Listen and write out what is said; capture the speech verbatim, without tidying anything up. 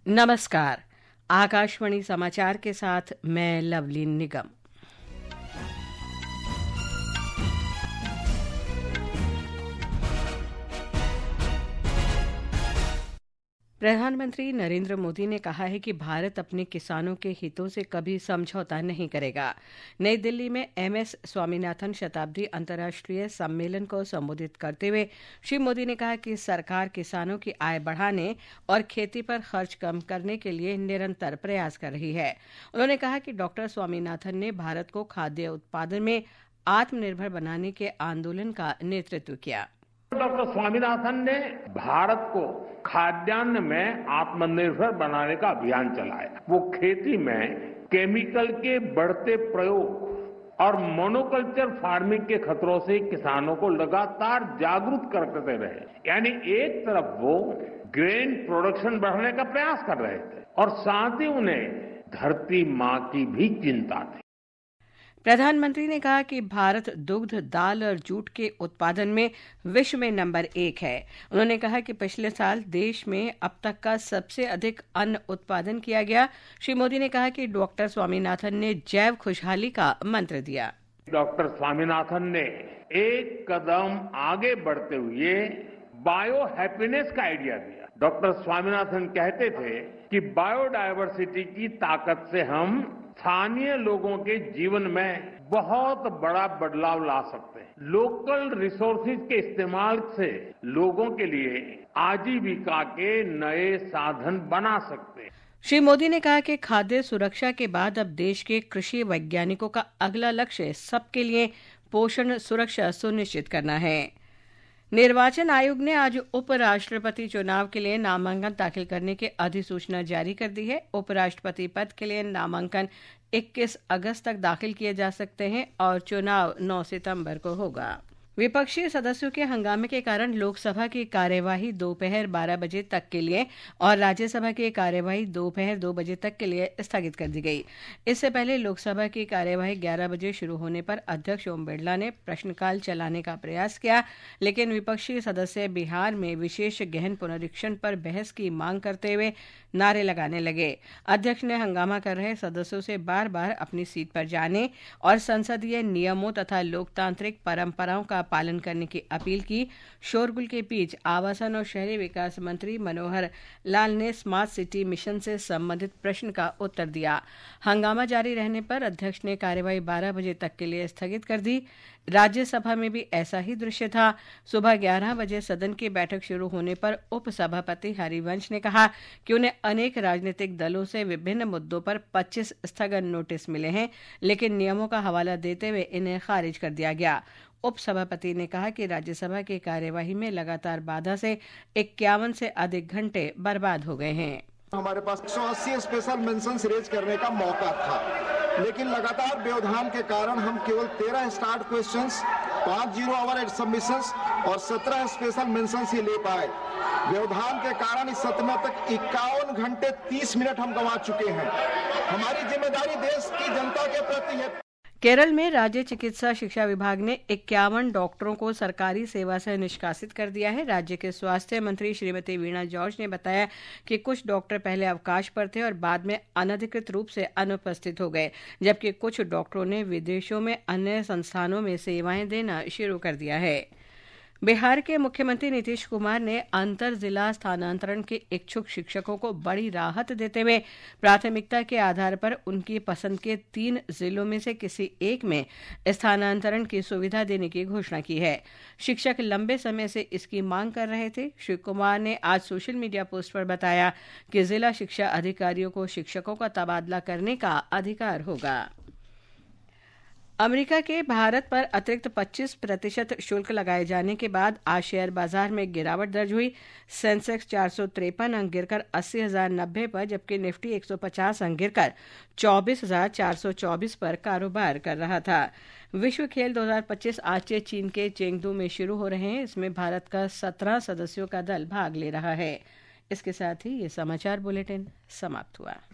नमस्कार। आकाशवाणी समाचार के साथ मैं लवली निगम। प्रधानमंत्री नरेंद्र मोदी ने कहा है कि भारत अपने किसानों के हितों से कभी समझौता नहीं करेगा। नई दिल्ली में एम एस स्वामीनाथन शताब्दी अंतर्राष्ट्रीय सम्मेलन को संबोधित करते हुए श्री मोदी ने कहा कि सरकार किसानों की आय बढ़ाने और खेती पर खर्च कम करने के लिए निरंतर प्रयास कर रही है। उन्होंने कहा कि डॉक्टर स्वामीनाथन ने भारत को खाद्य उत्पादन में आत्मनिर्भर बनाने के आंदोलन का नेतृत्व किया। डॉक्टर स्वामीनाथन ने भारत को खाद्यान्न में आत्मनिर्भर बनाने का अभियान चलाया। वो खेती में केमिकल के बढ़ते प्रयोग और मोनोकल्चर फार्मिंग के खतरों से किसानों को लगातार जागरूक करते रहे। यानी एक तरफ वो ग्रेन प्रोडक्शन बढ़ाने का प्रयास कर रहे थे और साथ ही उन्हें धरती मां की भी चिंता थी। प्रधानमंत्री ने कहा कि भारत दुग्ध, दाल और जूट के उत्पादन में विश्व में नंबर एक है। उन्होंने कहा कि पिछले साल देश में अब तक का सबसे अधिक अन्न उत्पादन किया गया। श्री मोदी ने कहा कि डॉक्टर स्वामीनाथन ने जैव खुशहाली का मंत्र दिया। डॉक्टर स्वामीनाथन ने एक कदम आगे बढ़ते हुए बायो हैप्पीनेस का आइडिया दिया। डॉक्टर स्वामीनाथन कहते थे कि बायोडायवर्सिटी की ताकत से हम स्थानीय लोगों के जीवन में बहुत बड़ा बदलाव ला सकते हैं। लोकल रिसोर्सेज के इस्तेमाल से लोगों के लिए आजीविका के नए साधन बना सकते हैं। श्री मोदी ने कहा कि खाद्य सुरक्षा के बाद अब देश के कृषि वैज्ञानिकों का अगला लक्ष्य सबके लिए पोषण सुरक्षा सुनिश्चित करना है। निर्वाचन आयोग ने आज उपराष्ट्रपति चुनाव के लिए नामांकन दाखिल करने की अधिसूचना जारी कर दी है। उपराष्ट्रपति पद के लिए नामांकन इक्कीस अगस्त तक दाखिल किए जा सकते हैं और चुनाव नौ सितंबर को होगा। विपक्षी सदस्यों के हंगामे के कारण लोकसभा की कार्यवाही दोपहर बारह बजे तक के लिए और राज्यसभा की कार्यवाही दोपहर दो बजे तक के लिए स्थगित कर दी गई। इससे पहले लोकसभा की कार्यवाही ग्यारह बजे शुरू होने पर अध्यक्ष ओम बिरला ने प्रश्नकाल चलाने का प्रयास किया, लेकिन विपक्षी सदस्य बिहार में विशेष गहन पुनरीक्षण पर बहस की मांग करते हुए नारे लगाने लगे। अध्यक्ष ने हंगामा कर रहे सदस्यों से बार बार अपनी सीट पर जाने और संसदीय नियमों तथा लोकतांत्रिक परंपराओं का पालन करने की अपील की। शोरगुल के बीच आवासन और शहरी विकास मंत्री मनोहर लाल ने स्मार्ट सिटी मिशन से संबंधित प्रश्न का उत्तर दिया। हंगामा जारी रहने पर अध्यक्ष ने कार्यवाही बारह बजे तक के लिए स्थगित कर दी। राज्यसभा में भी ऐसा ही दृश्य था। सुबह ग्यारह बजे सदन की बैठक शुरू होने पर उपसभापति हरिवंश ने कहा कि उन्हें अनेक राजनीतिक दलों से विभिन्न मुद्दों पर पच्चीस स्थगन नोटिस मिले हैं, लेकिन नियमों का हवाला देते हुए इन्हें खारिज कर दिया गया। उपसभापति ने कहा कि राज्यसभा की कार्यवाही में लगातार बाधा से इक्यावन से अधिक घंटे बर्बाद हो गए हैं। हमारे पास एक सौ अस्सी स्पेशल मेंशंस रेज करने का मौका था, लेकिन लगातार व्यवधान के कारण हम केवल तेरह स्टार्ट क्वेश्चंस, पांच जीरो आवर सबमिशंस और सत्रह स्पेशल मेंशंस ही ले पाए। व्यवधान के कारण इस सत्र में तक इक्यावन घंटे तीस मिनट हम गंवा चुके हैं। हमारी जिम्मेदारी देश की जनता के प्रति है। केरल में राज्य चिकित्सा शिक्षा विभाग ने इक्यावन डॉक्टरों को सरकारी सेवा से निष्कासित कर दिया है। राज्य के स्वास्थ्य मंत्री श्रीमती वीणा जॉर्ज ने बताया कि कुछ डॉक्टर पहले अवकाश पर थे और बाद में अनधिकृत रूप से अनुपस्थित हो गए, जबकि कुछ डॉक्टरों ने विदेशों में अन्य संस्थानों में सेवाएं देना शुरू कर दिया है। बिहार के मुख्यमंत्री नीतीश कुमार ने अंतर जिला स्थानांतरण के इच्छुक शिक्षकों को बड़ी राहत देते हुए प्राथमिकता के आधार पर उनकी पसंद के तीन जिलों में से किसी एक में स्थानांतरण की सुविधा देने की घोषणा की है। शिक्षक लंबे समय से इसकी मांग कर रहे थे। श्री कुमार ने आज सोशल मीडिया पोस्ट पर बताया कि जिला शिक्षा अधिकारियों को शिक्षकों का तबादला करने का अधिकार होगा। अमेरिका के भारत पर अतिरिक्त पच्चीस प्रतिशत शुल्क लगाए जाने के बाद आज शेयर बाजार में गिरावट दर्ज हुई। सेंसेक्स चार सौ तिरपन अंक गिरकर अस्सी हजार नब्बे पर, जबकि निफ्टी एक सौ पचास अंक गिरकर चौबीस हजार चार सौ चौबीस पर कारोबार कर रहा था। विश्व खेल दो हजार पच्चीस आज से चीन के चेंगडू में शुरू हो रहे हैं। इसमें भारत का सत्रह सदस्यों का दल भाग ले रहा है। इसके साथ ही ये समाचार बुलेटिन समाप्त हुआ।